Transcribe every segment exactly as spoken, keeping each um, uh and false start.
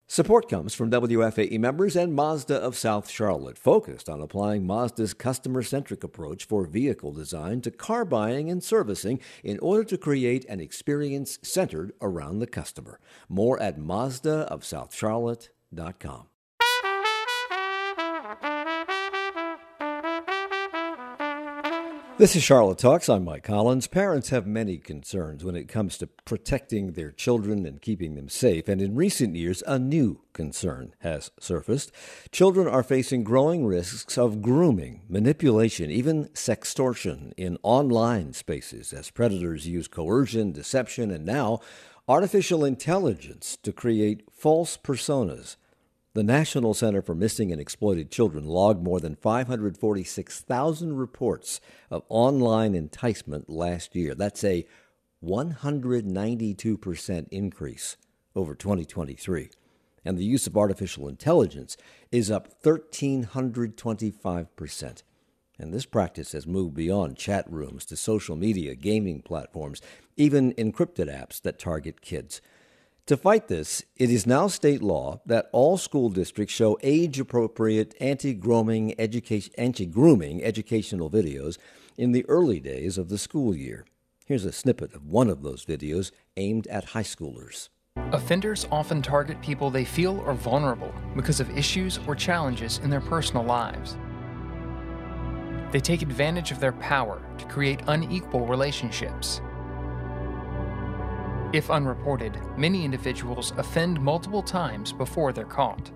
Support comes from W F A E members and Mazda of South Charlotte, focused on applying Mazda's customer-centric approach for vehicle design to car buying and servicing in order to create an experience centered around the customer. More at Mazda of South Charlotte dot com. This is Charlotte Talks. I'm Mike Collins. Parents have many concerns when it comes to protecting their children and keeping them safe. And in recent years, a new concern has surfaced. Children are facing growing risks of grooming, manipulation, even sextortion in online spaces as predators use coercion, deception, and now artificial intelligence to create false personas. The National Center for Missing and Exploited Children logged more than five hundred forty-six thousand reports of online enticement last year. That's a one hundred ninety-two percent increase over twenty twenty-three. And the use of artificial intelligence is up one thousand three hundred twenty-five percent. And this practice has moved beyond chat rooms to social media, gaming platforms, even encrypted apps that target kids. To fight this, it is now state law that all school districts show age-appropriate anti-grooming education, anti-grooming educational videos in the early days of the school year. Here's a snippet of one of those videos aimed at high schoolers. Offenders often target people they feel are vulnerable because of issues or challenges in their personal lives. They take advantage of their power to create unequal relationships. If unreported, many individuals offend multiple times before they're caught.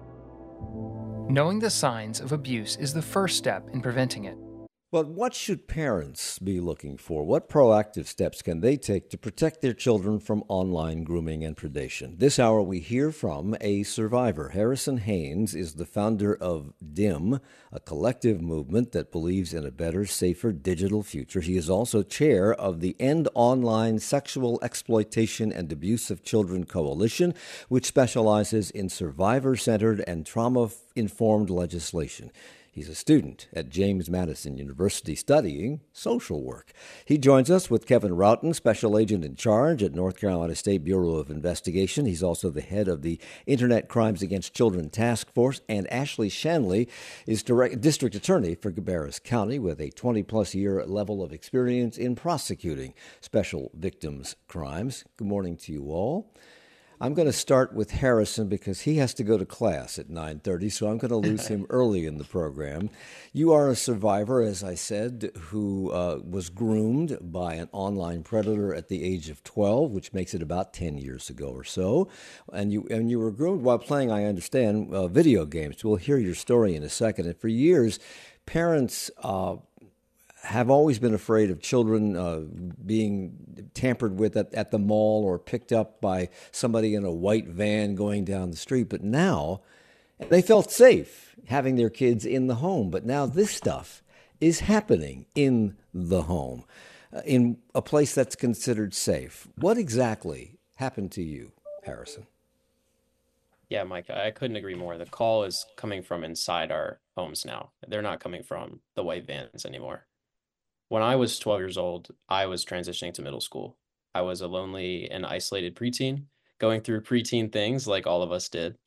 Knowing the signs of abuse is the first step in preventing it. But what should parents be looking for? What proactive steps can they take to protect their children from online grooming and predation? This hour, we hear from a survivor. Harrison Haynes is the founder of D I M, a collective movement that believes in a better, safer digital future. He is also chair of the End Online Sexual Exploitation and Abuse of Children Coalition, which specializes in survivor-centered and trauma-informed legislation. He's a student at James Madison University studying social work. He joins us with Kevin Roughton, special agent in charge at North Carolina State Bureau of Investigation. He's also the head of the Internet Crimes Against Children Task Force. And Ashley Shanley is direct, district attorney for Cabarrus County with a twenty-plus year level of experience in prosecuting special victims' crimes. Good morning to you all. I'm going to start with Harrison because he has to go to class at nine thirty, so I'm going to lose him early in the program. You are a survivor, as I said, who uh, was groomed by an online predator at the age of twelve, which makes it about ten years ago or so. And you and you were groomed while playing, I understand, uh, video games. We'll hear your story in a second. And for years, parents uh, have always been afraid of children uh, being tampered with at, at the mall or picked up by somebody in a white van going down the street. But now they felt safe having their kids in the home. But now this stuff is happening in the home, uh, in a place that's considered safe. What exactly happened to you, Harrison? Yeah, Mike, I couldn't agree more. The call is coming from inside our homes now. They're not coming from the white vans anymore. When I was twelve years old, I was transitioning to middle school. I was a lonely and isolated preteen, going through preteen things like all of us did.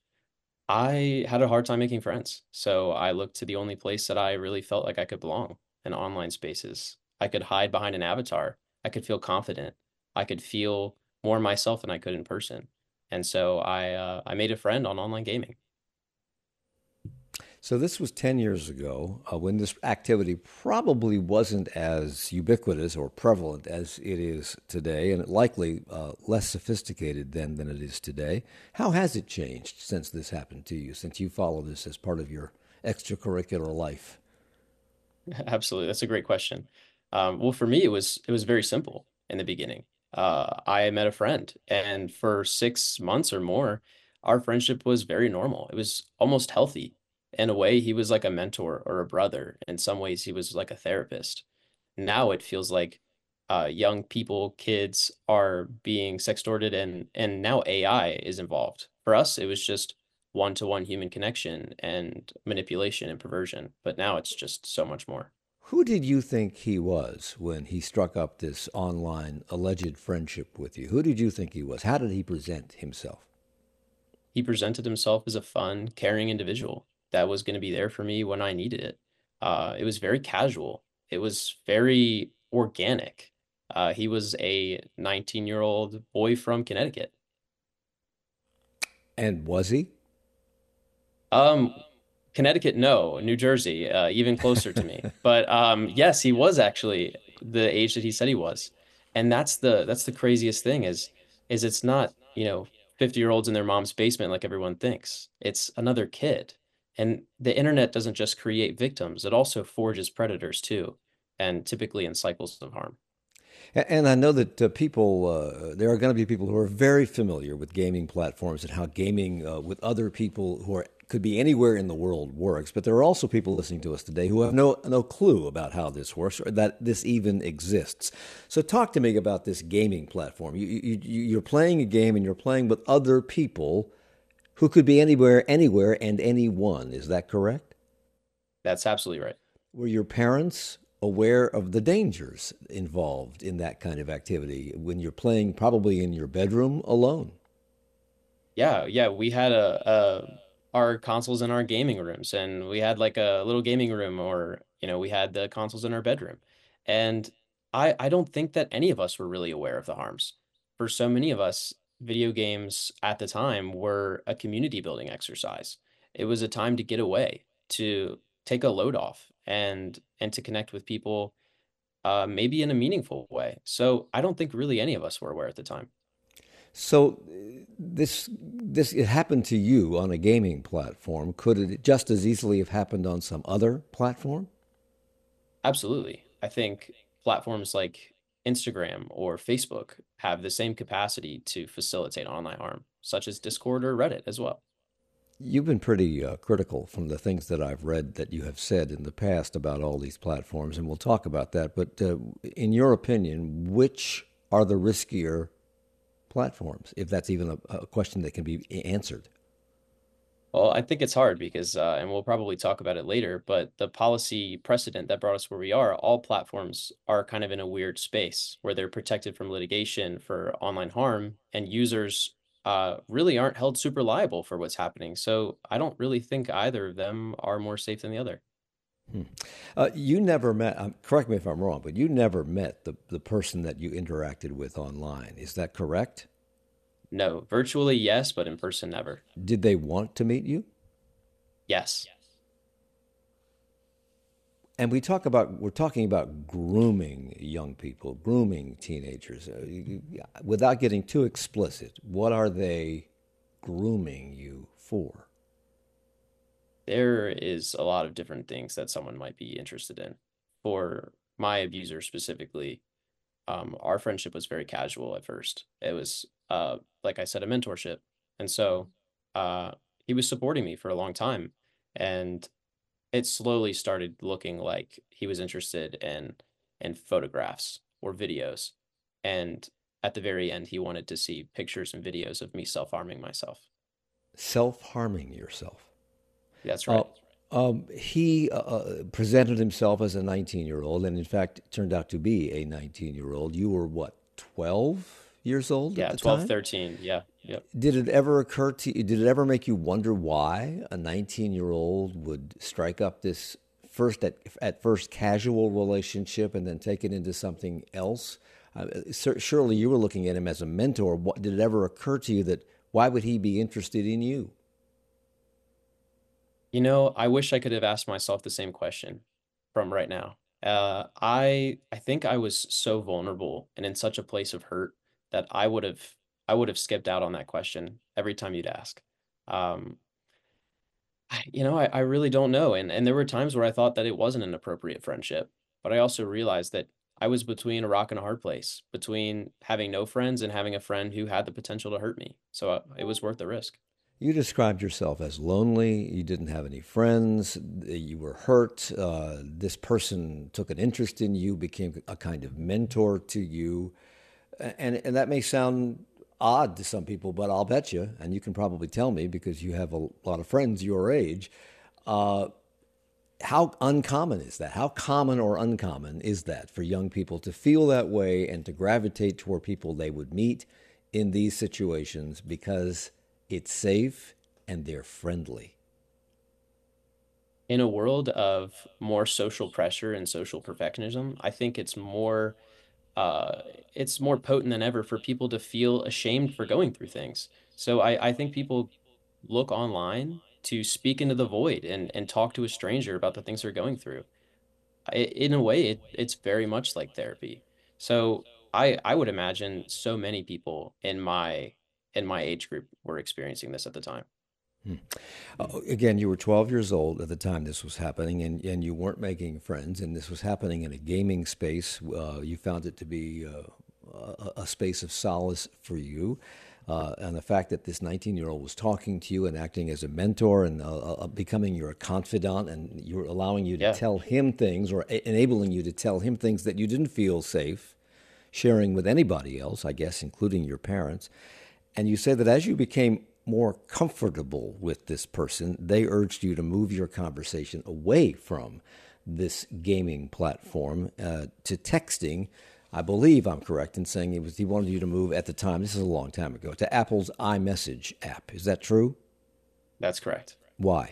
I had a hard time making friends, so I looked to the only place that I really felt like I could belong, in online spaces. I could hide behind an avatar. I could feel confident. I could feel more myself than I could in person. And so I uh, I made a friend on online gaming. So this was ten years ago uh, when this activity probably wasn't as ubiquitous or prevalent as it is today, and likely uh, less sophisticated then than it is today. How has it changed since this happened to you, since you follow this as part of your extracurricular life? Absolutely. That's a great question. Um, well, for me, it was it was very simple in the beginning. Uh, I met a friend, and for six months or more, our friendship was very normal. It was almost healthy. In a way, he was like a mentor or a brother. In some ways, he was like a therapist. Now it feels like uh, young people, kids are being sextorted, and and now A I is involved. For us, it was just one-to-one human connection and manipulation and perversion, but now it's just so much more. Who did you think he was when he struck up this online alleged friendship with you? Who did you think he was? How did he present himself? he presented himself as a fun, caring individual that was going to be there for me when I needed it. Uh, it was very casual. It was very organic. Uh, he was a nineteen year old boy from Connecticut. And was he? Um, Connecticut, no. New Jersey, uh, even closer to me. But um, yes, he was actually the age that he said he was. And that's the that's the craziest thing is is it's not, you know, fifty year olds in their mom's basement like everyone thinks. It's another kid. And the internet doesn't just create victims, it also forges predators too, and typically in cycles of harm. A- And I know that uh, people, uh, there are going to be people who are very familiar with gaming platforms and how gaming uh, with other people who are could be anywhere in the world works. But there are also people listening to us today who have no no clue about how this works or that this even exists. So talk to me about this gaming platform. You, you, you- you're playing a game and you're playing with other people who could be anywhere, anywhere, and anyone. Is that correct? That's absolutely right. Were your parents aware of the dangers involved in that kind of activity when you're playing probably in your bedroom alone? Yeah, yeah, we had a, a our consoles in our gaming rooms, and we had like a little gaming room, or you know, we had the consoles in our bedroom. And I I don't think that any of us were really aware of the harms. For so many of us, video games at the time were a community building exercise. It was a time to get away, to take a load off and and to connect with people uh maybe in a meaningful way. So I don't think really any of us were aware at the time. So uh, this this it happened to you on a gaming platform. Could it just as easily have happened on some other platform? Absolutely. I think platforms like Instagram or Facebook have the same capacity to facilitate online harm, such as Discord or Reddit as well. You've been pretty uh, critical from the things that I've read that you have said in the past about all these platforms, and we'll talk about that. But uh, in your opinion, which are the riskier platforms, if that's even a, a question that can be answered? Well, I think it's hard because, uh, and we'll probably talk about it later, but the policy precedent that brought us where we are, all platforms are kind of in a weird space where they're protected from litigation for online harm, and users uh, really aren't held super liable for what's happening. So I don't really think either of them are more safe than the other. Hmm. Uh, you never met, um, correct me if I'm wrong, but you never met the, the person that you interacted with online. Is that correct? No, virtually yes, but in person never. Did they want to meet you? Yes. And we talk about, we're talking about grooming young people, grooming teenagers. Uh, you- you- without getting too explicit, what are they grooming you for? There is a lot of different things that someone might be interested in. For my abuser specifically, um, our friendship was very casual at first. It was, uh, like I said, a mentorship. And so uh, he was supporting me for a long time. And it slowly started looking like he was interested in in photographs or videos. And at the very end, he wanted to see pictures and videos of me self-harming myself. Self-harming yourself. That's Uh, right. um, he uh, uh, presented himself as a nineteen year old, and in fact, turned out to be a nineteen year old. You were what, twelve years old at Yeah, the twelve, time? thirteen. Yeah. Yep. Did it ever occur to you, did it ever make you wonder why a nineteen year old would strike up this first at, at first casual relationship and then take it into something else? Uh, sur- surely you were looking at him as a mentor. What, did it ever occur to you that why would he be interested in you? You know, I wish I could have asked myself the same question from right now. Uh, I I think I was so vulnerable and in such a place of hurt that I would have I would have skipped out on that question every time you'd ask. Um, I, you know, I, I really don't know. And and there were times where I thought that it wasn't an appropriate friendship, but I also realized that I was between a rock and a hard place, between having no friends and having a friend who had the potential to hurt me. So uh, it was worth the risk. You described yourself as lonely. You didn't have any friends. You were hurt. Uh, this person took an interest in you, became a kind of mentor to you. And, and that may sound odd to some people, but I'll bet you, and you can probably tell me because you have a lot of friends your age, uh, how uncommon is that? How common or uncommon is that for young people to feel that way and to gravitate toward people they would meet in these situations because it's safe, and they're friendly. In a world of more social pressure and social perfectionism, I think it's more uh, it's more potent than ever for people to feel ashamed for going through things. So I, I think people look online to speak into the void and, and talk to a stranger about the things they're going through. I, in a way, it, it's very much like therapy. So I I would imagine so many people in my in my age group were experiencing this at the time. Hmm. Uh, again, you were twelve years old at the time this was happening, and, and you weren't making friends, and this was happening in a gaming space. Uh, you found it to be uh, a, a space of solace for you. Uh, and the fact that this nineteen-year-old was talking to you and acting as a mentor and uh, uh, becoming your confidant, and you're allowing you to Yeah. tell him things or a- enabling you to tell him things that you didn't feel safe sharing with anybody else, I guess, including your parents. And you said that as you became more comfortable with this person, they urged you to move your conversation away from this gaming platform uh, to texting. I believe I'm correct in saying it was he wanted you to move at the time, this is a long time ago, to Apple's iMessage app. Is that true? That's correct. Why?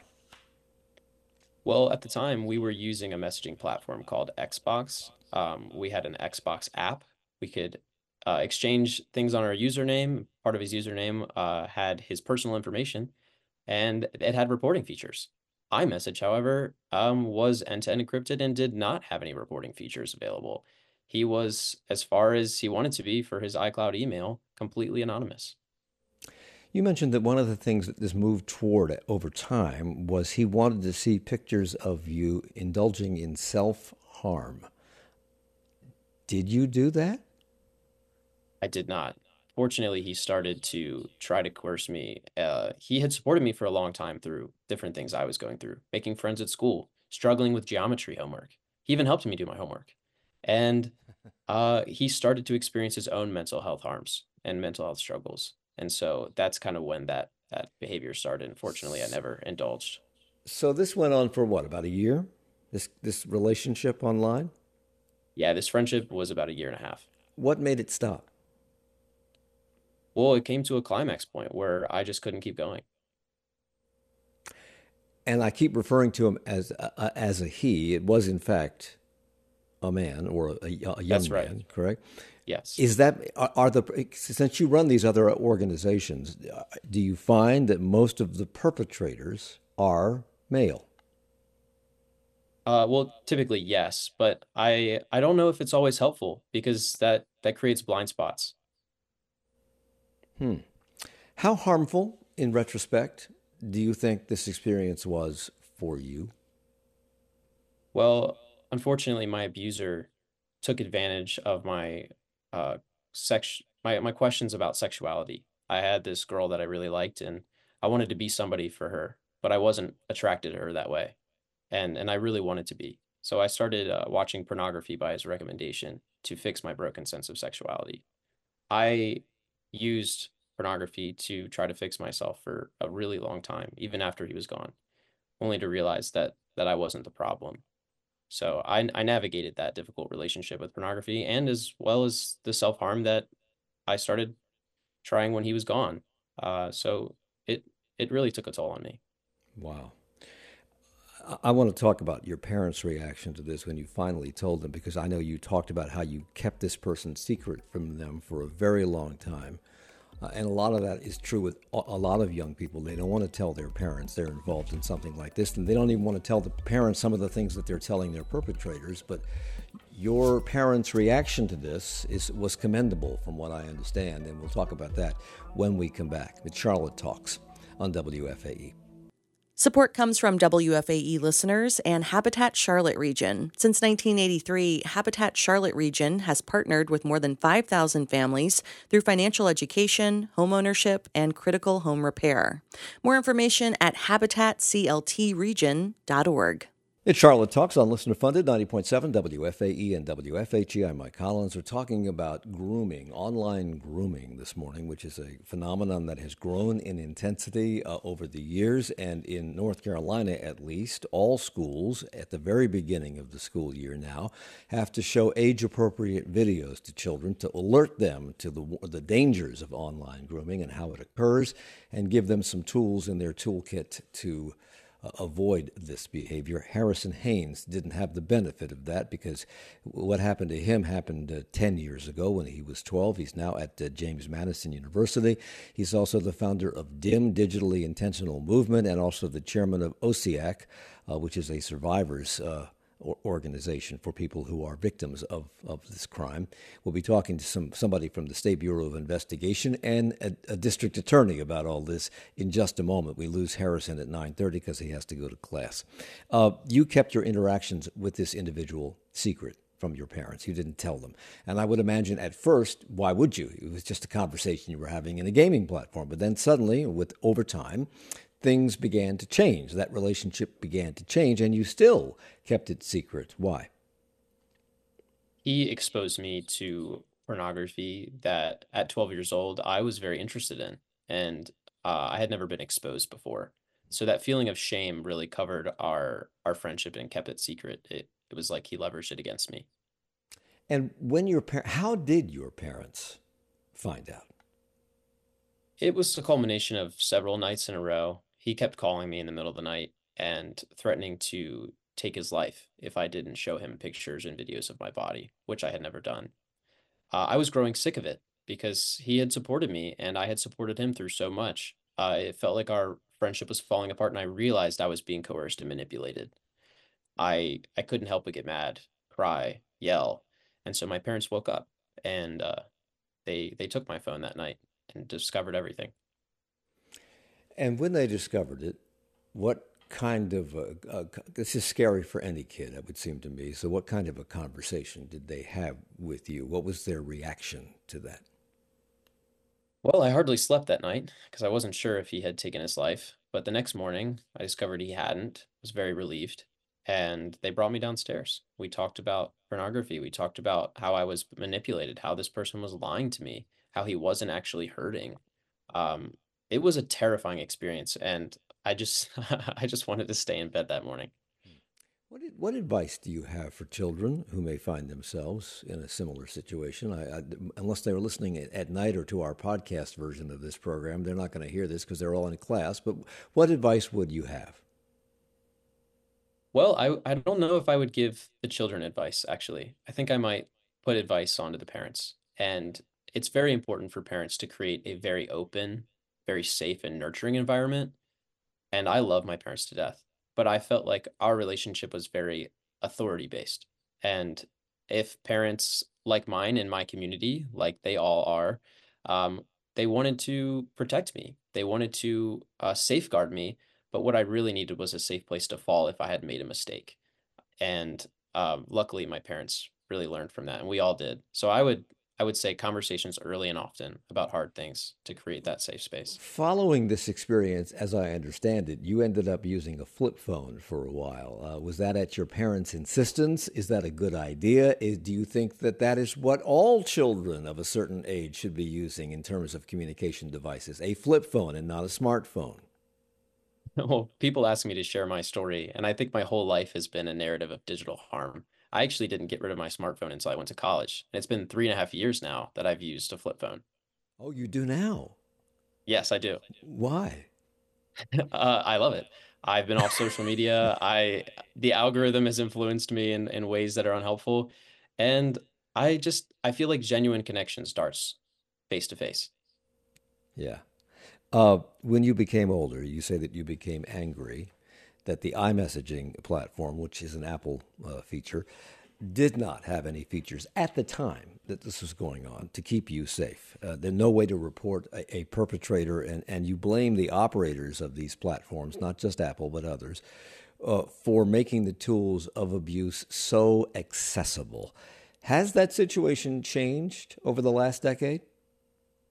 Well, at the time, we were using a messaging platform called Xbox. Um, we had an Xbox app. We could uh, exchange things on our username. Part of his username uh, had his personal information, and it had reporting features. iMessage, however, um, was end-to-end encrypted and did not have any reporting features available. He was, as far as he wanted to be for his iCloud email, completely anonymous. You mentioned that one of the things that this moved toward over time was he wanted to see pictures of you indulging in self-harm. Did you do that? I did not. Fortunately, he started to try to coerce me. Uh, he had supported me for a long time through different things I was going through, making friends at school, struggling with geometry homework. He even helped me do my homework. And uh, he started to experience his own mental health harms and mental health struggles. And so that's kind of when that that behavior started. Unfortunately, I never indulged. So this went on for what, about a year? This this relationship online? Yeah, this friendship was about a year and a half. What made it stop? Well, it came to a climax point where I just couldn't keep going. And I keep referring to him as a, as a he. It was in fact a man or a, a young That's right. man, correct? Yes. Is that are, are the since you run these other organizations, uh, do you find that most of the perpetrators are male? Uh, well, typically yes, but I I don't know if it's always helpful because that that creates blind spots. Hmm. How harmful, in retrospect, do you think this experience was for you? Well, unfortunately, my abuser took advantage of my uh sex my my questions about sexuality. I had this girl that I really liked and I wanted to be somebody for her, but I wasn't attracted to her that way. And and I really wanted to be. So I started uh, watching pornography by his recommendation to fix my broken sense of sexuality. I used pornography to try to fix myself for a really long time, even after he was gone, only to realize that that I wasn't the problem. So I I navigated that difficult relationship with pornography and as well as the self-harm that I started trying when he was gone. Uh, so it it really took a toll on me. Wow. I I want to talk about your parents' reaction to this when you finally told them, because I know you talked about how you kept this person secret from them for a very long time. Uh, and a lot of that is true with a a lot of young people. They don't want to tell their parents they're involved in something like this, and they don't even want to tell the parents some of the things that they're telling their perpetrators. But your parents' reaction to this is was commendable, from what I understand, and we'll talk about that when we come back. It's Charlotte Talks on W F A E. Support comes from W F A E listeners and Habitat Charlotte Region. Since nineteen eighty-three, Habitat Charlotte Region has partnered with more than five thousand families through financial education, homeownership, and critical home repair. More information at habitat c l t region dot org. It's Charlotte Talks on Listener Funded, ninety point seven W F A E and W F H E. I'm Mike Collins. We're talking about grooming, online grooming this morning, which is a phenomenon that has grown in intensity uh, over the years. And in North Carolina, at least, all schools at the very beginning of the school year now have to show age-appropriate videos to children to alert them to the, the dangers of online grooming and how it occurs, and give them some tools in their toolkit to Uh, avoid this behavior. Harrison Haynes didn't have the benefit of that because what happened to him happened uh, ten years ago when he was twelve. He's now at uh, James Madison University. He's also the founder of D I M, Digitally Intentional Movement, and also the chairman of O S I A C, uh, which is a survivors uh, organization for people who are victims of, of this crime. We'll be talking to some somebody from the State Bureau of Investigation and a, a district attorney about all this in just a moment. We lose Harrison at nine thirty because he has to go to class. Uh, you kept your interactions with this individual secret from your parents. You didn't tell them. And I would imagine at first, why would you? It was just a conversation you were having in a gaming platform. But then suddenly, with over time, things began to change. That relationship began to change, and you still kept it secret. Why? He exposed me to pornography that at twelve years old, I was very interested in, and uh, I had never been exposed before. So that feeling of shame really covered our our friendship and kept it secret. It, it was like he leveraged it against me. And when your par- how did your parents find out? It was a culmination of several nights in a row. He kept calling me in the middle of the night and threatening to take his life if I didn't show him pictures and videos of my body, which I had never done. Uh, I was growing sick of it because he had supported me and I had supported him through so much. Uh, it felt like our friendship was falling apart, and I realized I was being coerced and manipulated. I I couldn't help but get mad, cry, yell, and so my parents woke up and uh, they they took my phone that night and discovered everything. And when they discovered it, what kind of a, a, this is scary for any kid, it would seem to me. So what kind of a conversation did they have with you? What was their reaction to that? Well, I hardly slept that night because I wasn't sure if he had taken his life. But the next morning, I discovered he hadn't. I was very relieved. And they brought me downstairs. We talked about pornography. We talked about how I was manipulated, how this person was lying to me, how he wasn't actually hurting. Um, it was a terrifying experience, and I just I just wanted to stay in bed that morning. What, what advice do you have for children who may find themselves in a similar situation? I, I, unless they were listening at, at night or to our podcast version of this program, they're not going to hear this because they're all in class. But what advice would you have? Well, I I don't know if I would give the children advice, actually. I think I might put advice onto the parents. And it's very important for parents to create a very open, very safe and nurturing environment. And I love my parents to death, but I felt like our relationship was very authority based. And if parents like mine in my community, like they all are, um, they wanted to protect me. They wanted to uh, safeguard me. But what I really needed was a safe place to fall if I had made a mistake. And um, luckily, my parents really learned from that, and we all did. So I would I would say conversations early and often about hard things to create that safe space. Following this experience, as I understand it, you ended up using a flip phone for a while. Uh, was that at your parents' insistence? Is that a good idea? Is, do you think that that is what all children of a certain age should be using in terms of communication devices, a flip phone and not a smartphone? Well, people ask me to share my story, and I think my whole life has been a narrative of digital harm. I actually didn't get rid of my smartphone until I went to college. And it's been three and a half years now that I've used a flip phone. Oh, you do now? Yes, I do. Why? Uh, I love it. I've been off social media. I the algorithm has influenced me in, in ways that are unhelpful. And I just I feel like genuine connection starts face to face. Yeah. Uh, when you became older, you say that you became angry that the iMessaging platform, which is an Apple uh, feature, did not have any features at the time that this was going on to keep you safe. Uh, there's no way to report a, a perpetrator, and, and you blame the operators of these platforms, not just Apple, but others, uh, for making the tools of abuse so accessible. Has that situation changed over the last decade?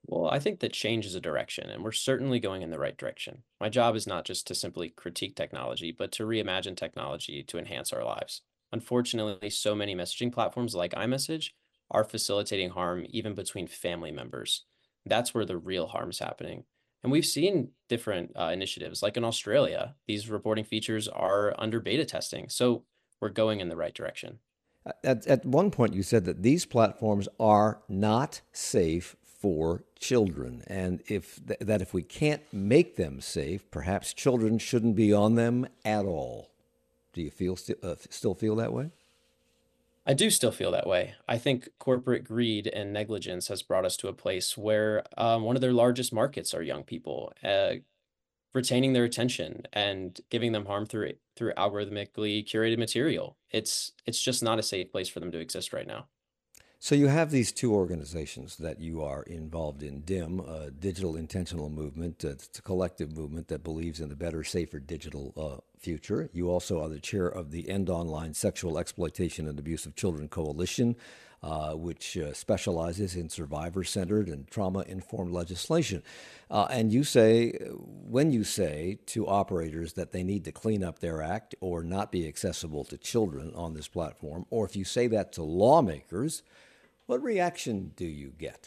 Well, I think that change is a direction, and we're certainly going in the right direction. My job is not just to simply critique technology, but to reimagine technology to enhance our lives. Unfortunately, so many messaging platforms like iMessage are facilitating harm even between family members. That's where the real harm is happening. And we've seen different uh, initiatives, like in Australia, these reporting features are under beta testing. So we're going in the right direction. At, at one point, you said that these platforms are not safe for children, and if th- that if we can't make them safe, perhaps children shouldn't be on them at all. Do you feel st- uh, still feel that way? I do still feel that way. I think corporate greed and negligence has brought us to a place where um, one of their largest markets are young people, uh, retaining their attention and giving them harm through through algorithmically curated material. It's it's just not a safe place for them to exist right now. So you have these two organizations that you are involved in, D I M, uh, Digital Intentional Movement. Uh, it's a collective movement that believes in a better, safer digital uh, future. You also are the chair of the End Online Sexual Exploitation and Abuse of Children Coalition, uh, which uh, specializes in survivor-centered and trauma-informed legislation. Uh, and you say, when you say to operators that they need to clean up their act or not be accessible to children on this platform, or if you say that to lawmakers, what reaction do you get?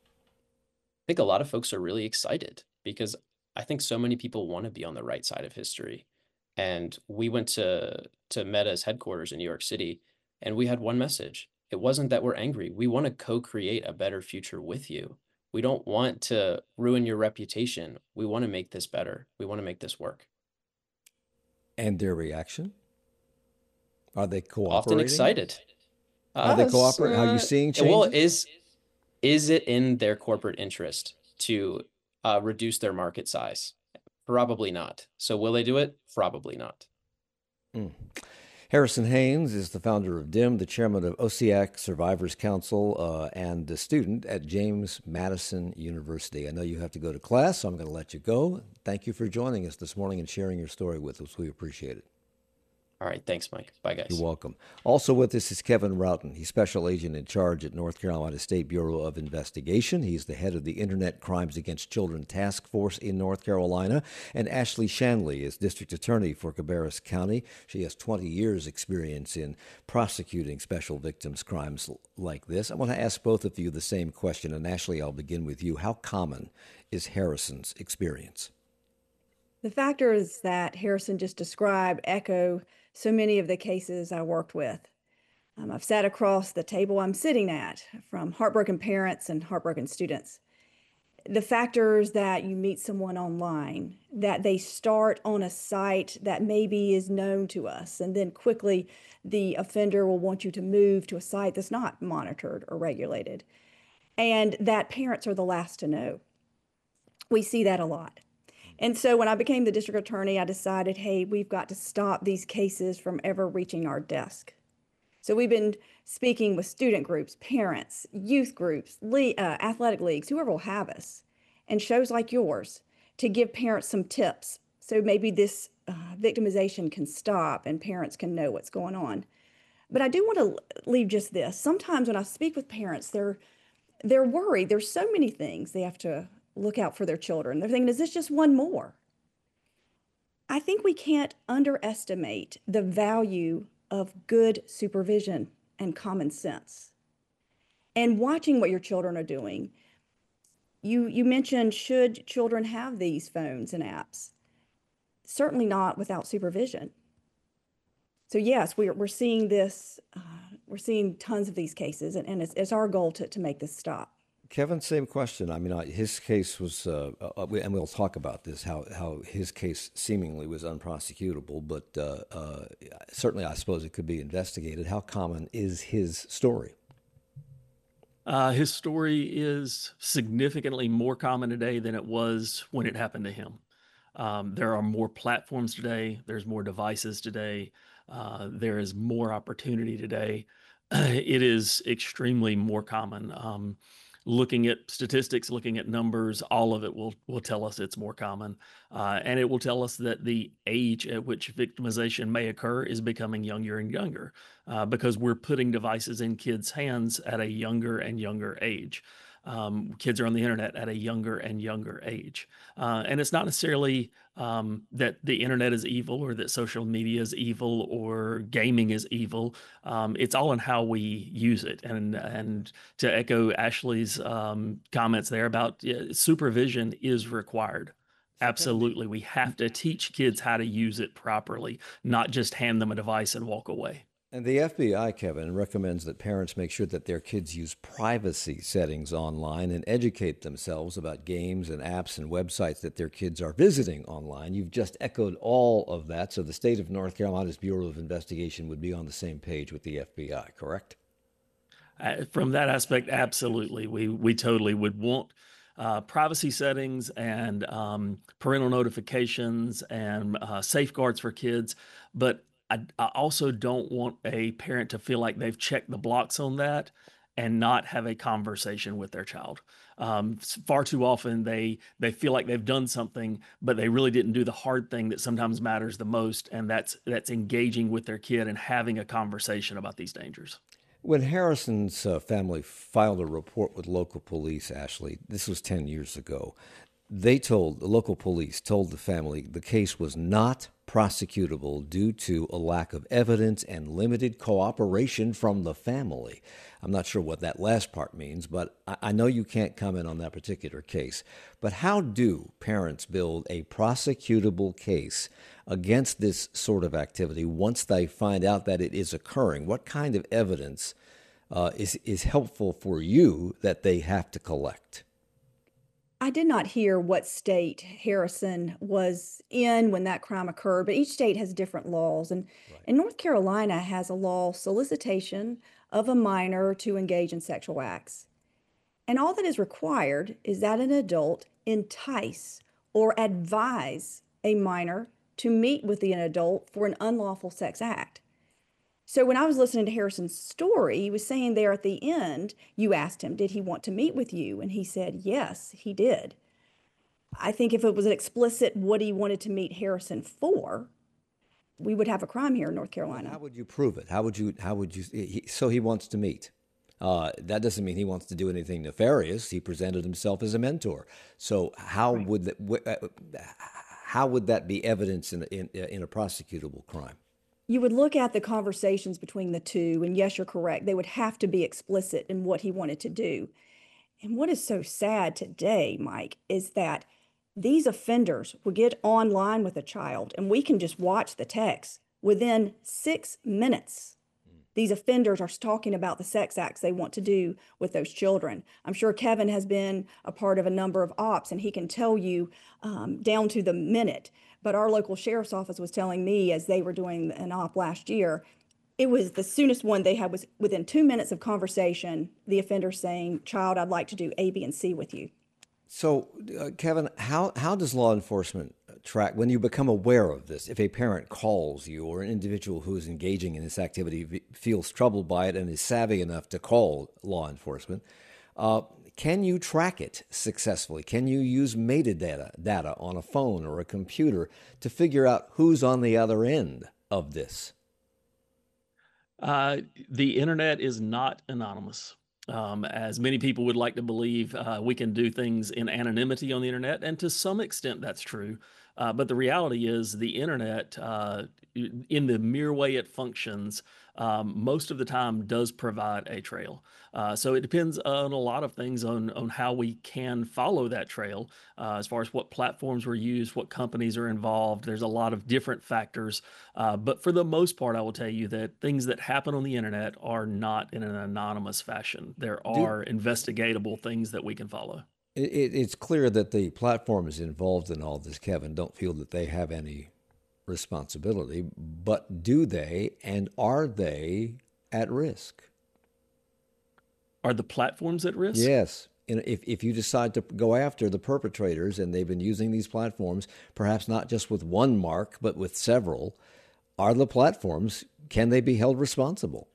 I think a lot of folks are really excited because I think so many people want to be on the right side of history. And we went to to Meta's headquarters in New York City, and we had one message. It wasn't that we're angry. We want to co-create a better future with you. We don't want to ruin your reputation. We want to make this better. We want to make this work. And their reaction? Are they Often cooperating? excited. Are they Us, cooperating? Are you uh, seeing well, changes? is is it in their corporate interest to uh, reduce their market size? Probably not. So will they do it? Probably not. Mm. Harrison Haynes is the founder of D I M, the chairman of O S E A C Survivors Council, uh, and a student at James Madison University. I know you have to go to class, so I'm going to let you go. Thank you for joining us this morning and sharing your story with us. We appreciate it. All right. Thanks, Mike. Bye, guys. You're welcome. Also with us is Kevin Routon. He's special agent in charge at North Carolina State Bureau of Investigation. He's the head of the Internet Crimes Against Children Task Force in North Carolina. And Ashley Shanley is district attorney for Cabarrus County. She has twenty years experience in prosecuting special victims crimes like this. I want to ask both of you the same question. And Ashley, I'll begin with you. How common is Harrison's experience? The factors that Harrison just described echo so many of the cases I worked with. Um, I've sat across the table I'm sitting at from heartbroken parents and heartbroken students. The factors that you meet someone online, that they start on a site that maybe is known to us, and then quickly the offender will want you to move to a site that's not monitored or regulated, and that parents are the last to know. We see that a lot. And so when I became the district attorney, I decided, hey, we've got to stop these cases from ever reaching our desk. So we've been speaking with student groups, parents, youth groups, le- uh, athletic leagues, whoever will have us, and shows like yours to give parents some tips. So maybe this uh, victimization can stop and parents can know what's going on. But I do want to leave just this. Sometimes when I speak with parents, they're they're worried. There's so many things they have to look out for their children. They're thinking, is this just one more? I think we can't underestimate the value of good supervision and common sense. And watching what your children are doing. You, you mentioned, should children have these phones and apps? Certainly not without supervision. So yes, we're, we're seeing this, uh, we're seeing tons of these cases, and, and it's, it's our goal to, to make this stop. Kevin, same question. I mean, his case was, uh, uh, and we'll talk about this, how, how his case seemingly was unprosecutable, but uh, uh, certainly I suppose it could be investigated. How common is his story? Uh, his story is significantly more common today than it was when it happened to him. Um, there are more platforms today. There's more devices today. Uh, there is more opportunity today. It is extremely more common. Um, Looking at statistics, looking at numbers, all of it will will tell us it's more common. Uh, and it will tell us that the age at which victimization may occur is becoming younger and younger uh, because we're putting devices in kids' hands at a younger and younger age. Um, kids are on the internet at a younger and younger age. Uh, and it's not necessarily um, that the internet is evil or that social media is evil or gaming is evil. Um, it's all in how we use it. And, and to echo Ashley's um, comments there about uh, supervision is required. Absolutely. We have to teach kids how to use it properly, not just hand them a device and walk away. And the F B I, Kevin, recommends that parents make sure that their kids use privacy settings online and educate themselves about games and apps and websites that their kids are visiting online. You've just echoed all of that, so the state of North Carolina's Bureau of Investigation would be on the same page with the F B I, correct? Uh, from that aspect, absolutely. We, we totally would want uh, privacy settings and um, parental notifications and uh, safeguards for kids, but I, I also don't want a parent to feel like they've checked the blocks on that and not have a conversation with their child. Um, far too often they they feel like they've done something, but they really didn't do the hard thing that sometimes matters the most, and that's that's engaging with their kid and having a conversation about these dangers. When Harrison's uh, family filed a report with local police, Ashley, this was ten years ago, they told, the local police told the family the case was not prosecutable due to a lack of evidence and limited cooperation from the family. I'm not sure what that last part means, but I, I know you can't comment on that particular case. But how do parents build a prosecutable case against this sort of activity once they find out that it is occurring? What kind of evidence uh, is, is helpful for you that they have to collect? I did not hear what state Harrison was in when that crime occurred, but each state has different laws. And, Right. and North Carolina has a law, solicitation of a minor to engage in sexual acts. And all that is required is that an adult entice or advise a minor to meet with an adult for an unlawful sex act. So when I was listening to Harrison's story, he was saying there at the end, you asked him, did he want to meet with you? And he said, yes, he did. I think if it was explicit what he wanted to meet Harrison for, we would have a crime here in North Carolina. How would you prove it? How would you, how would you, he, so he wants to meet. Uh, that doesn't mean he wants to do anything nefarious. He presented himself as a mentor. So how Right. would that, how would that be evidence in, in, in a prosecutable crime? You would look at the conversations between the two, and yes, you're correct. They would have to be explicit in what he wanted to do. And what is so sad today, Mike, is that these offenders will get online with a child, and we can just watch the text. Within six minutes, these offenders are talking about the sex acts they want to do with those children. I'm sure Kevin has been a part of a number of ops, and he can tell you um, down to the minute. But our local sheriff's office was telling me as they were doing an op last year, it was the soonest one they had was within two minutes of conversation, the offender saying, child, I'd like to do A, B, and C with you. So, uh, Kevin, how, how does law enforcement track, when you become aware of this, if a parent calls you or an individual who is engaging in this activity feels troubled by it and is savvy enough to call law enforcement, uh, can you track it successfully? Can you use metadata data on a phone or a computer to figure out who's on the other end of this? Uh, the internet is not anonymous. Um, as many people would like to believe, uh, we can do things in anonymity on the internet, and to some extent that's true. Uh, but the reality is the internet, uh, in the mere way it functions, um, most of the time does provide a trail. Uh, so it depends on a lot of things on, on how we can follow that trail, uh, as far as what platforms were used, what companies are involved. There's a lot of different factors. Uh, but for the most part, I will tell you that things that happen on the internet are not in an anonymous fashion. There are investigatable things that we can follow. It, it, it's clear that the platforms involved in all this, Kevin, don't feel that they have any responsibility, but do they, and are they at risk? Are the platforms at risk? Yes. And if, if you decide to go after the perpetrators, and they've been using these platforms, perhaps not just with one mark, but with several, are the platforms, can they be held responsible?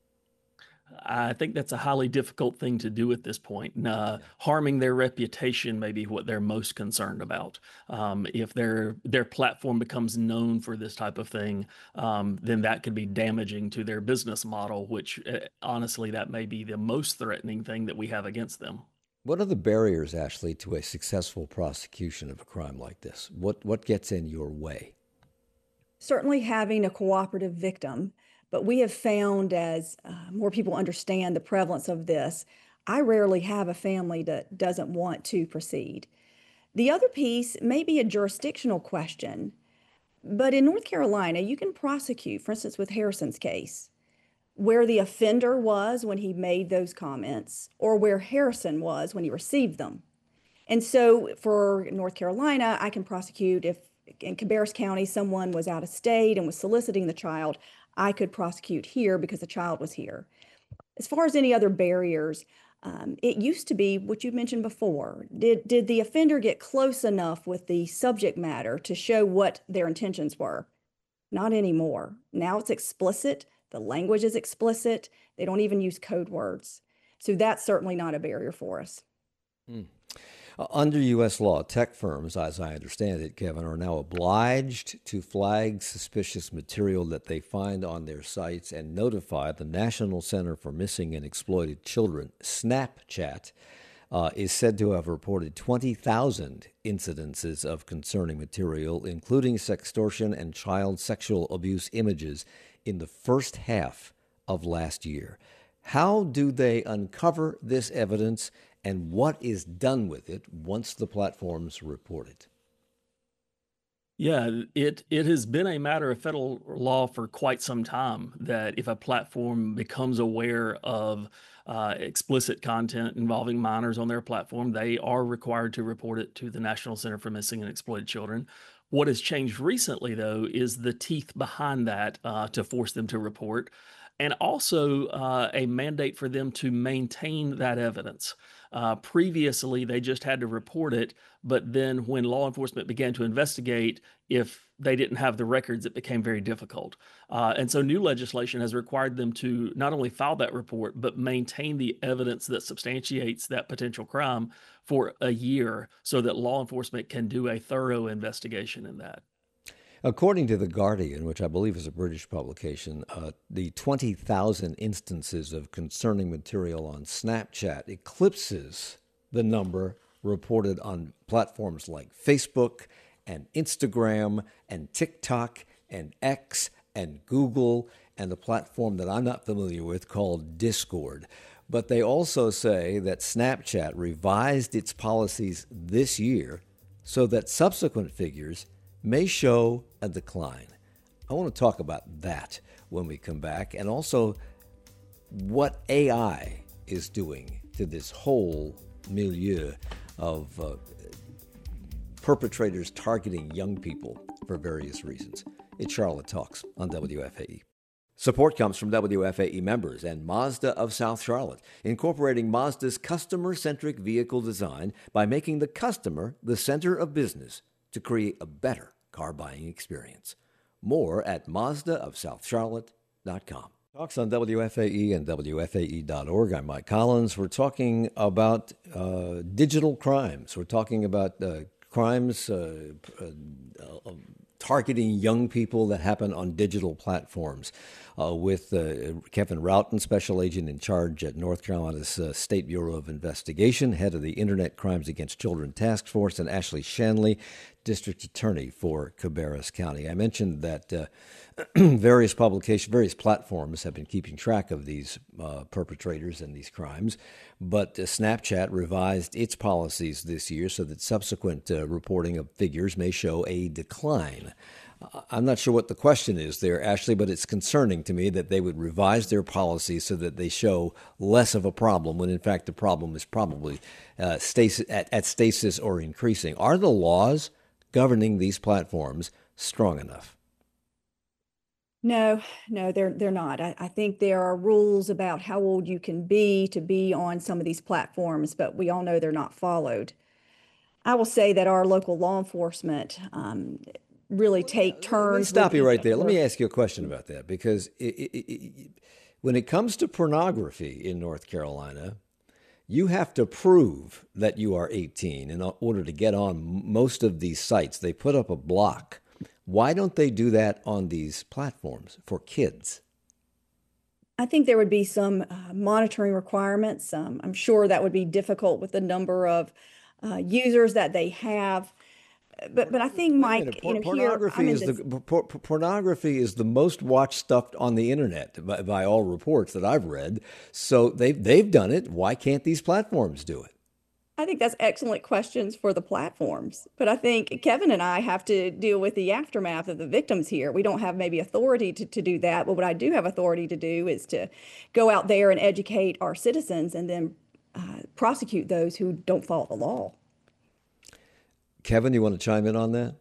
I think that's a highly difficult thing to do at this point. Uh, harming their reputation may be what they're most concerned about. Um, if their their platform becomes known for this type of thing, um, then that could be damaging to their business model, which uh, honestly, that may be the most threatening thing that we have against them. What are the barriers, Ashley, to a successful prosecution of a crime like this? What what gets in your way? Certainly having a cooperative victim, but we have found as uh, more people understand the prevalence of this, I rarely have a family that doesn't want to proceed. The other piece may be a jurisdictional question, but in North Carolina, you can prosecute, for instance, with Harrison's case, where the offender was when he made those comments or where Harrison was when he received them. And so for North Carolina, I can prosecute if in Cabarrus County someone was out of state and was soliciting the child, I could prosecute here because the child was here. As far as any other barriers, um, it used to be what you mentioned before. Did, did the offender get close enough with the subject matter to show what their intentions were? Not anymore. Now it's explicit. The language is explicit. They don't even use code words. So that's certainly not a barrier for us. Mm. Uh, under U S law, tech firms, as I understand it, Kevin, are now obliged to flag suspicious material that they find on their sites and notify the National Center for Missing and Exploited Children. Snapchat uh, is said to have reported twenty thousand incidences of concerning material, including sextortion and child sexual abuse images in the first half of last year. How do they uncover this evidence, and what is done with it once the platforms report it? Yeah, it it has been a matter of federal law for quite some time that if a platform becomes aware of uh, explicit content involving minors on their platform, they are required to report it to the National Center for Missing and Exploited Children. What has changed recently, though, is the teeth behind that uh, to force them to report, and also uh, a mandate for them to maintain that evidence. Uh, previously, they just had to report it, but then when law enforcement began to investigate, if they didn't have the records, it became very difficult. Uh, and so new legislation has required them to not only file that report, but maintain the evidence that substantiates that potential crime for a year so that law enforcement can do a thorough investigation in that. According to The Guardian, which I believe is a British publication, uh, the twenty thousand instances of concerning material on Snapchat eclipses the number reported on platforms like Facebook and Instagram and TikTok and X and Google and the platform that I'm not familiar with called Discord. But they also say that Snapchat revised its policies this year so that subsequent figures may show a decline. I want to talk about that when we come back, and also what A I is doing to this whole milieu of uh, perpetrators targeting young people for various reasons. It's Charlotte Talks on W F A E. Support comes from W F A E members and Mazda of South Charlotte, incorporating Mazda's customer-centric vehicle design by making the customer the center of business to create a better car buying experience. More at Mazda of South Charlotte dot com. Talks on W F A E and W F A E dot org. I'm Mike Collins. We're talking about uh, digital crimes. We're talking about uh, crimes uh, uh, uh, targeting young people that happen on digital platforms. Uh, with uh, Kevin Roughton, Special Agent in Charge at North Carolina's uh, State Bureau of Investigation, Head of the Internet Crimes Against Children Task Force, and Ashley Shanley, District Attorney for Cabarrus County. I mentioned that uh, various publications, various platforms have been keeping track of these uh, perpetrators and these crimes, but uh, Snapchat revised its policies this year so that subsequent uh, reporting of figures may show a decline. I'm not sure what the question is there, Ashley, but it's concerning to me that they would revise their policies so that they show less of a problem when, in fact, the problem is probably uh, stasis, at, at stasis or increasing. Are the laws governing these platforms strong enough? No, no, they're they're not. I, I think there are rules about how old you can be to be on some of these platforms, but we all know they're not followed. I will say that our local law enforcement um, really take turns. Let me stop you right there. Let me ask you a question about that, because it, it, it, when it comes to pornography in North Carolina, you have to prove that you are eighteen in order to get on most of these sites. They put up a block. Why don't they do that on these platforms for kids? I think there would be some uh, monitoring requirements. Um, I'm sure that would be difficult with the number of uh, users that they have. But but I think, Wait a Mike, minute. you Por- know, here pornography I'm in is the this. por- por- pornography is the most watched stuff on the internet by, by all reports that I've read. So they've they've done it. Why can't these platforms do it? I think that's excellent questions for the platforms. But I think Kevin and I have to deal with the aftermath of the victims here. We don't have maybe authority to, to do that. But what I do have authority to do is to go out there and educate our citizens and then uh, prosecute those who don't follow the law. Kevin, you want to chime in on that?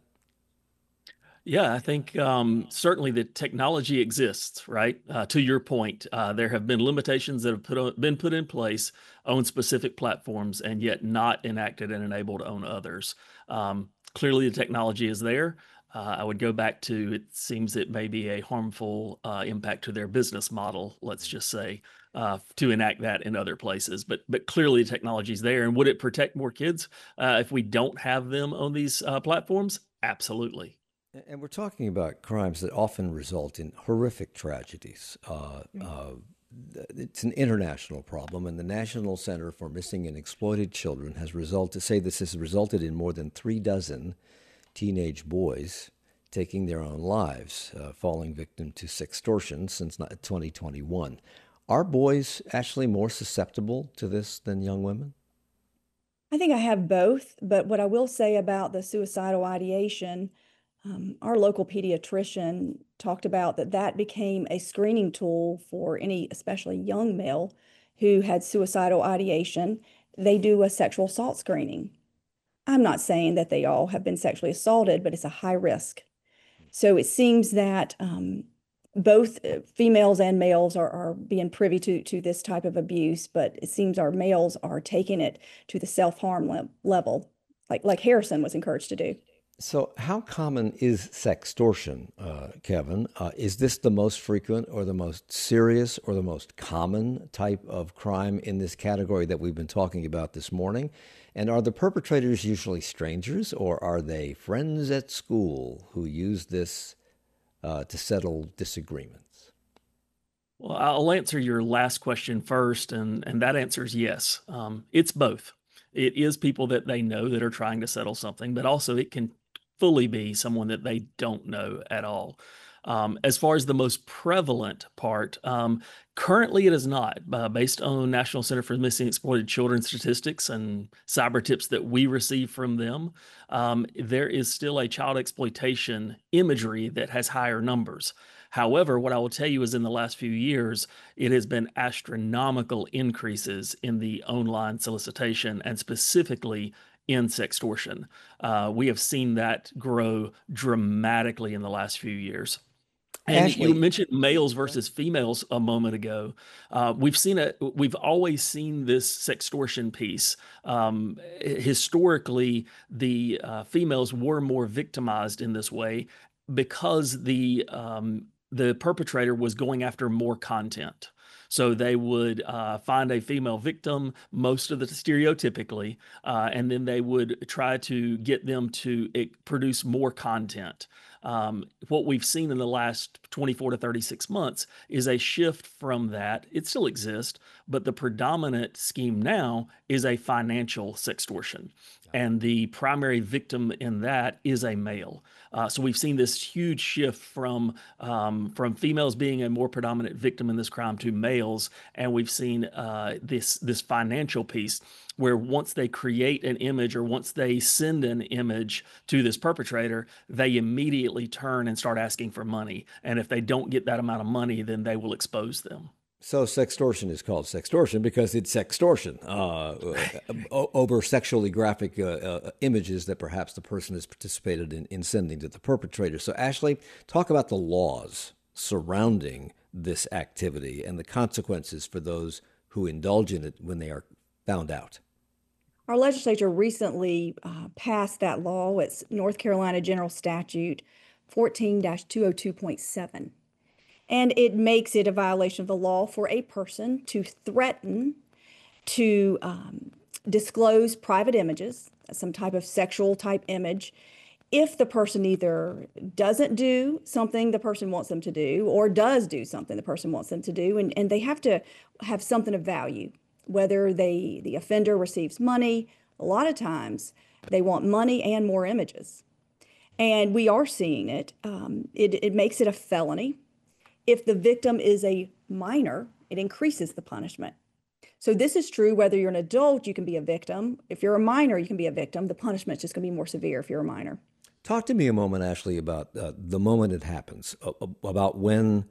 Yeah, I think um, certainly the technology exists, right? Uh, to your point, uh, there have been limitations that have put on, been put in place on specific platforms and yet not enacted and enabled on others. Um, clearly, the technology is there. Uh, I would go back to, it seems it may be a harmful uh, impact to their business model, let's just say, uh, to enact that in other places. But but clearly the technology is there. And would it protect more kids uh, if we don't have them on these uh, platforms? Absolutely. And we're talking about crimes that often result in horrific tragedies. Uh, uh, it's an international problem, and the National Center for Missing and Exploited Children has resulted, say this has resulted in more than three dozen teenage boys taking their own lives, uh, falling victim to sextortion since twenty twenty-one. Are boys actually more susceptible to this than young women? I think I have both, but what I will say about the suicidal ideation, um, our local pediatrician talked about that that became a screening tool for any, especially young male who had suicidal ideation. They do a sexual assault screening. I'm not saying that they all have been sexually assaulted, but it's a high risk. So it seems that um, both uh, females and males are, are being privy to, to this type of abuse, but it seems our males are taking it to the self-harm le- level, like, like Harrison was encouraged to do. So how common is sextortion, uh, Kevin? Uh, is this the most frequent or the most serious or the most common type of crime in this category that we've been talking about this morning? And are the perpetrators usually strangers, or are they friends at school who use this uh, to settle disagreements? Well, I'll answer your last question first, and, and that answer is yes. Um, it's both. It is people that they know that are trying to settle something, but also it can fully be someone that they don't know at all. Um, as far as the most prevalent part, um, currently it is not. Uh, based on National Center for Missing and Exploited Children statistics and cyber tips that we receive from them, um, there is still a child exploitation imagery that has higher numbers. However, what I will tell you is in the last few years, it has been astronomical increases in the online solicitation and specifically in sextortion. Uh, we have seen that grow dramatically in the last few years. And Ashley, you mentioned males versus females a moment ago. Uh, we've seen it. We've always seen this sextortion piece. Um, historically, the uh, females were more victimized in this way because the um, the perpetrator was going after more content. So they would uh, find a female victim, most of the stereotypically, uh, and then they would try to get them to it, produce more content. Um, what we've seen in the last twenty-four to thirty-six months is a shift from that. It still exists, but the predominant scheme now is a financial sextortion. And the primary victim in that is a male. Uh, so we've seen this huge shift from um, from females being a more predominant victim in this crime to males, and we've seen uh, this this financial piece where once they create an image or once they send an image to this perpetrator, they immediately turn and start asking for money. And if they don't get that amount of money, then they will expose them. So sextortion is called sextortion because it's sextortion uh, over sexually graphic uh, uh, images that perhaps the person has participated in, in sending to the perpetrator. So Ashley, talk about the laws surrounding this activity and the consequences for those who indulge in it when they are found out. Our legislature recently uh, passed that law. It's North Carolina General Statute fourteen dash two oh two point seven. And it makes it a violation of the law for a person to threaten to um, disclose private images, some type of sexual type image, if the person either doesn't do something the person wants them to do or does do something the person wants them to do, and, and they have to have something of value, whether they the offender receives money. A lot of times they want money and more images. And we are seeing it. Um, it, it makes it a felony. If the victim is a minor, it increases the punishment. So this is true whether you're an adult, you can be a victim. If you're a minor, you can be a victim. The punishment's just going to be more severe if you're a minor. Talk to me a moment, Ashley, about uh, the moment it happens, uh, about when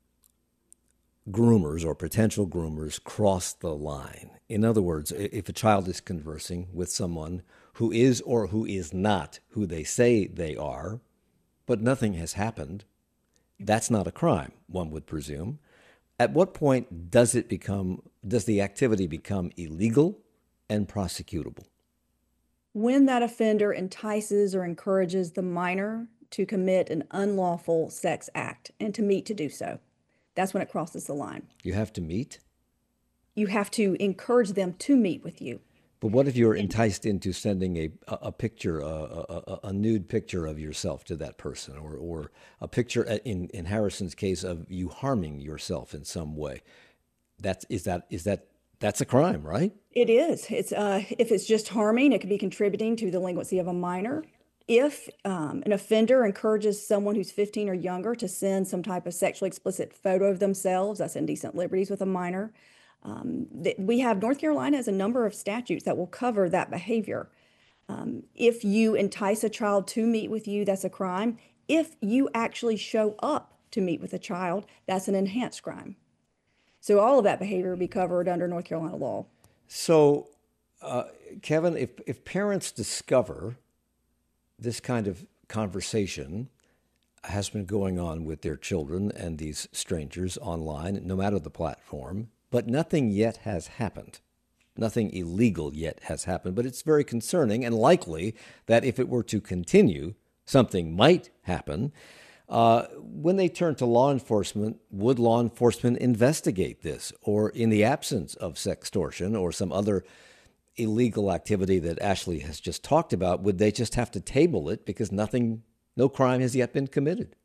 groomers or potential groomers cross the line. In other words, if a child is conversing with someone who is or who is not who they say they are, but nothing has happened, that's not a crime, one would presume. At what point does it become, does the activity become illegal and prosecutable? When that offender entices or encourages the minor to commit an unlawful sex act and to meet to do so. That's when it crosses the line. You have to meet? You have to encourage them to meet with you. But what if you're enticed into sending a a picture, a, a, a nude picture of yourself to that person, or or a picture in, in Harrison's case of you harming yourself in some way? That's is that is that that's a crime, right? It is. It's uh, if it's just harming, it could be contributing to the delinquency of a minor. If um, an offender encourages someone who's fifteen or younger to send some type of sexually explicit photo of themselves, that's indecent liberties with a minor. Um, th- we have, North Carolina has a number of statutes that will cover that behavior. Um, if you entice a child to meet with you, that's a crime. If you actually show up to meet with a child, that's an enhanced crime. So all of that behavior will be covered under North Carolina law. So, uh, Kevin, if if parents discover this kind of conversation has been going on with their children and these strangers online, no matter the platform, but nothing yet has happened. Nothing illegal yet has happened, but it's very concerning and likely that if it were to continue, something might happen. Uh, when they turn to law enforcement, would law enforcement investigate this? Or in the absence of sextortion or some other illegal activity that Ashley has just talked about, would they just have to table it because nothing, no crime has yet been committed?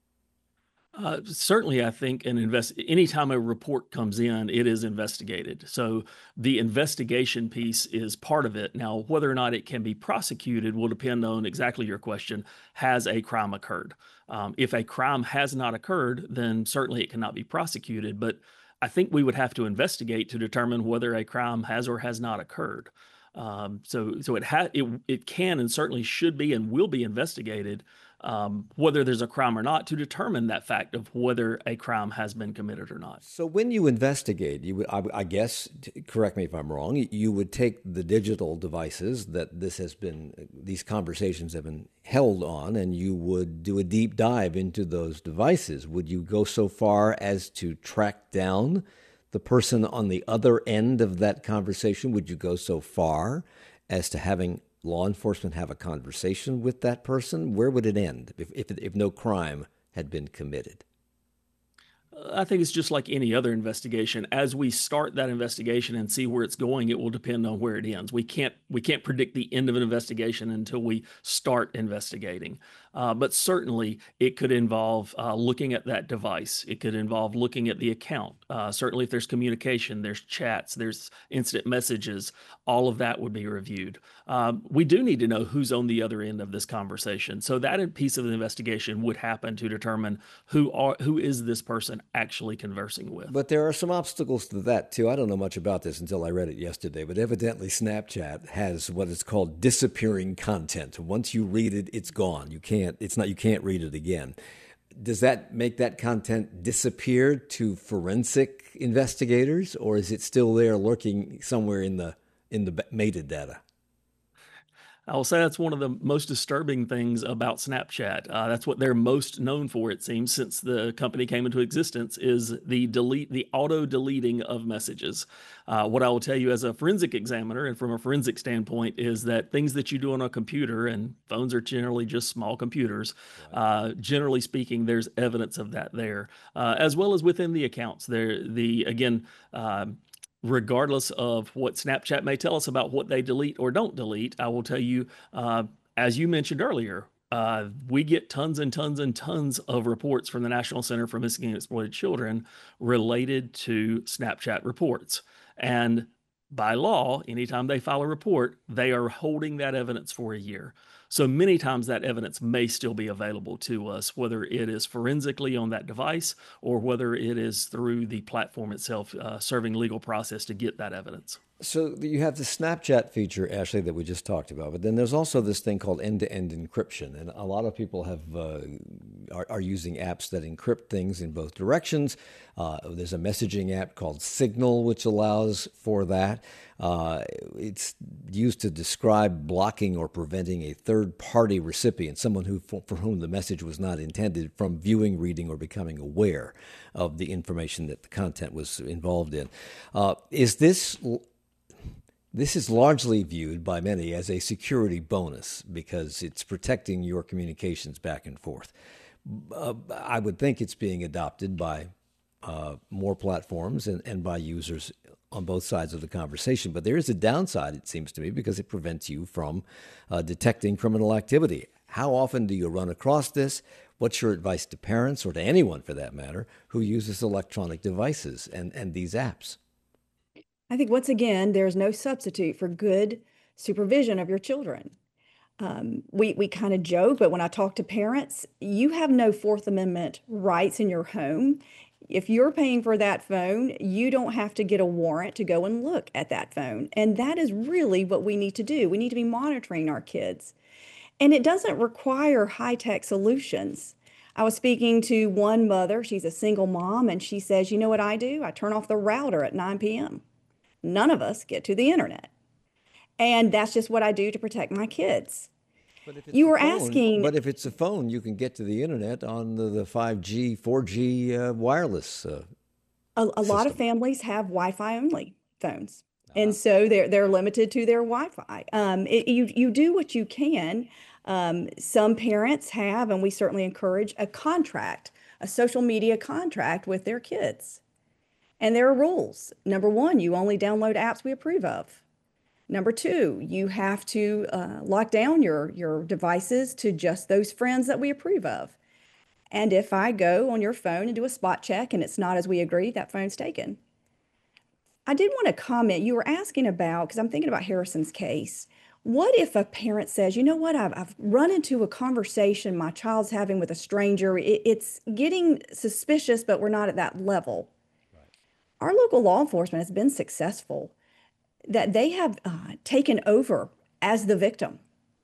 Uh, certainly, I think an invest anytime a report comes in, it is investigated. So the investigation piece is part of it. Now, whether or not it can be prosecuted will depend on exactly your question. Has a crime occurred? Um, if a crime has not occurred, then certainly it cannot be prosecuted. But I think we would have to investigate to determine whether a crime has or has not occurred. Um, so, so it ha- it it can and certainly should be and will be investigated, um, whether there's a crime or not, to determine that fact of whether a crime has been committed or not. So when you investigate, you would, I, I guess, t- correct me if I'm wrong, you would take the digital devices that this has been, these conversations have been held on, and you would do a deep dive into those devices. Would you go so far as to track down the person on the other end of that conversation? Would you go so far as to having law enforcement have a conversation with that person? Where would it end if, if, if no crime had been committed? I think it's just like any other investigation. As we start that investigation and see where it's going, it will depend on where it ends. We can't we can't predict the end of an investigation until we start investigating. Uh, but certainly, it could involve uh, looking at that device. It could involve looking at the account. Uh, certainly, if there's communication, there's chats, there's instant messages, all of that would be reviewed. Um, we do need to know who's on the other end of this conversation. So that piece of the investigation would happen to determine who are who is this person actually conversing with. But there are some obstacles to that, too. I don't know much about this until I read it yesterday, but evidently Snapchat has what is called disappearing content. Once you read it, it's gone. You can't, it's not, you can't read it again. Does that make that content disappear to forensic investigators, or is it still there lurking somewhere in the, in the metadata? I will say that's one of the most disturbing things about Snapchat. Uh, that's what they're most known for, it seems, since the company came into existence, is the delete, the auto deleting of messages. Uh, what I will tell you as a forensic examiner and from a forensic standpoint is that things that you do on a computer, and phones are generally just small computers, uh, generally speaking, there's evidence of that there, uh, as well as within the accounts. There, the again. Uh, Regardless of what Snapchat may tell us about what they delete or don't delete, I will tell you, uh, as you mentioned earlier, Uh, we get tons and tons and tons of reports from the National Center for Missing and Exploited Children related to Snapchat reports. And by law, anytime they file a report, they are holding that evidence for a year. So many times that evidence may still be available to us, whether it is forensically on that device or whether it is through the platform itself, uh, serving legal process to get that evidence. So you have the Snapchat feature, Ashley, that we just talked about, but then there's also this thing called end-to-end encryption, and a lot of people have uh, are, are using apps that encrypt things in both directions. Uh, there's a messaging app called Signal, which allows for that. Uh, it's used to describe blocking or preventing a third-party recipient, someone who for, for whom the message was not intended, from viewing, reading, or becoming aware of the information that the content was involved in. Uh, is this This is largely viewed by many as a security bonus because it's protecting your communications back and forth. Uh, I would think it's being adopted by uh, more platforms and, and by users on both sides of the conversation. But there is a downside, it seems to me, because it prevents you from uh, detecting criminal activity. How often do you run across this? What's your advice to parents, or to anyone for that matter, who uses electronic devices and, and these apps? I think once again, there's no substitute for good supervision of your children. Um, we we kind of joke, but when I talk to parents, you have no Fourth Amendment rights in your home. If you're paying for that phone, you don't have to get a warrant to go and look at that phone. And that is really what we need to do. We need to be monitoring our kids. And it doesn't require high-tech solutions. I was speaking to one mother, she's a single mom, and she says, you know what I do? I turn off the router at nine p.m. None of us get to the internet. And that's just what I do to protect my kids. But if it's You a were phone, asking, but if it's a phone, you can get to the internet on the, the five G, four G uh, wireless uh, a, a lot of system. families have Wi-Fi only phones. And so they're they're limited to their Wi-Fi. Um, it, you you do what you can. Um, some parents have, and we certainly encourage, a contract, a social media contract with their kids. And there are rules. Number one, you only download apps we approve of. Number two, you have to uh, lock down your, your devices to just those friends that we approve of. And if I go on your phone and do a spot check and it's not as we agree, that phone's taken. I did want to comment, you were asking about, because I'm thinking about Harrison's case. What if a parent says, you know what, I've, I've run into a conversation my child's having with a stranger. It, it's getting suspicious, but we're not at that level. Our local law enforcement has been successful, that they have uh, taken over as the victim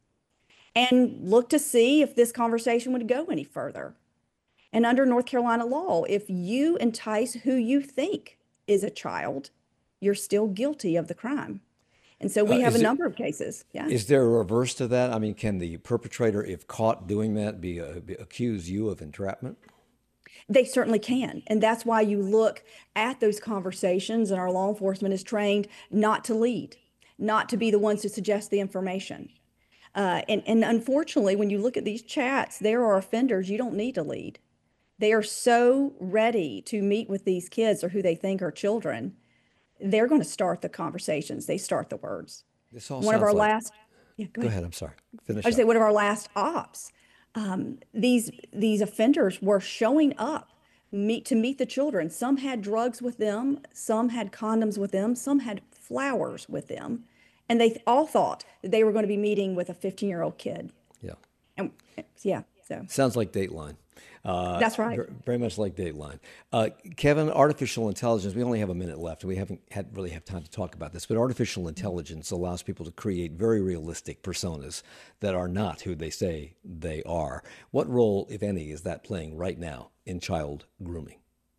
and looked to see if this conversation would go any further. And under North Carolina law, if you entice who you think is a child, you're still guilty of the crime. And so we Uh, have a is it- number of cases. Yeah. Is there a reverse to that? I mean, can the perpetrator, if caught doing that, be, uh, be accuse you of entrapment? They certainly can. And that's why you look at those conversations, and our law enforcement is trained not to lead, not to be the ones to suggest the information. Uh, and, and unfortunately, when you look at these chats, there are offenders you don't need to lead. They are so ready to meet with these kids or who they think are children. They're going to start the conversations. They start the words. This all One of sounds our like- last, yeah, go Go ahead. ahead, I'm sorry. Finish I would say up. one of our last ops. Um, these these offenders were showing up meet to meet the children. Some had drugs with them, some had condoms with them, some had flowers with them, and they all thought that they were going to be meeting with a fifteen-year-old kid. Yeah. And yeah, so Sounds like Dateline. Uh, That's right. ver- Very much like Dateline. Uh, Kevin, artificial intelligence, we only have a minute left. We haven't had really have time to talk about this, but artificial intelligence allows people to create very realistic personas that are not who they say they are. What role, if any, is that playing right now in child grooming?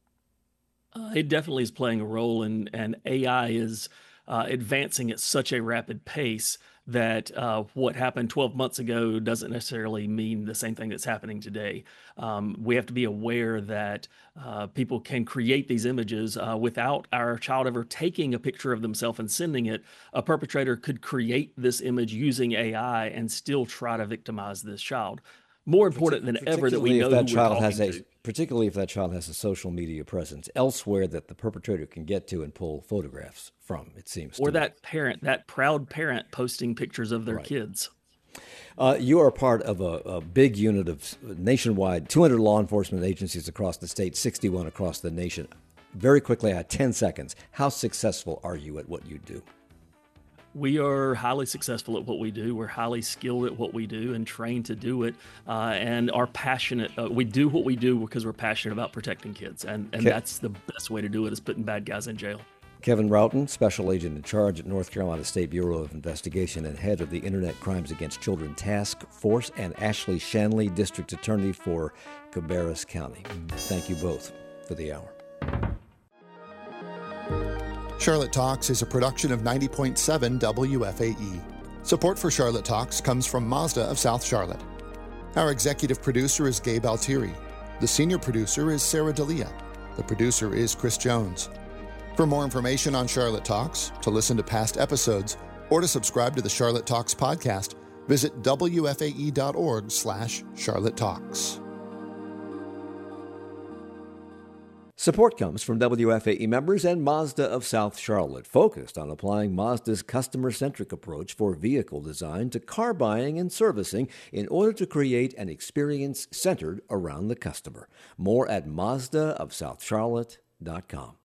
Uh, it definitely is playing a role, and and A I is uh, advancing at such a rapid pace that uh, what happened twelve months ago doesn't necessarily mean the same thing that's happening today. Um, we have to be aware that uh, people can create these images uh, without our child ever taking a picture of themselves and sending it. A perpetrator could create this image using A I and still try to victimize this child. More important than ever that we Particularly know if that who we're child talking has a, to. particularly if that child has a social media presence elsewhere that the perpetrator can get to and pull photographs from, it seems. Or to me. that parent, that proud parent posting pictures of their Right. kids. Uh, you are part of a, a big unit of nationwide, two hundred law enforcement agencies across the state, sixty-one across the nation. Very quickly, I had ten seconds. How successful are you at what you do? We are highly successful at what we do. We're highly skilled at what we do and trained to do it, uh, and are passionate. Uh, we do what we do because we're passionate about protecting kids, and, and Ke- that's the best way to do it, is putting bad guys in jail. Kevin Roughton, Special Agent in Charge at North Carolina State Bureau of Investigation and head of the Internet Crimes Against Children Task Force, and Ashley Shanley, District Attorney for Cabarrus County. Thank you both for the hour. Charlotte Talks is a production of ninety point seven W F A E. Support for Charlotte Talks comes from Mazda of South Charlotte. Our executive producer is Gabe Altieri. The senior producer is Sarah D'Elia. The producer is Chris Jones. For more information on Charlotte Talks, to listen to past episodes, or to subscribe to the Charlotte Talks podcast, visit W F A E dot org slash Charlotte Talks. Support comes from W F A E members and Mazda of South Charlotte, focused on applying Mazda's customer-centric approach for vehicle design to car buying and servicing in order to create an experience centered around the customer. More at Mazda of South Charlotte dot com.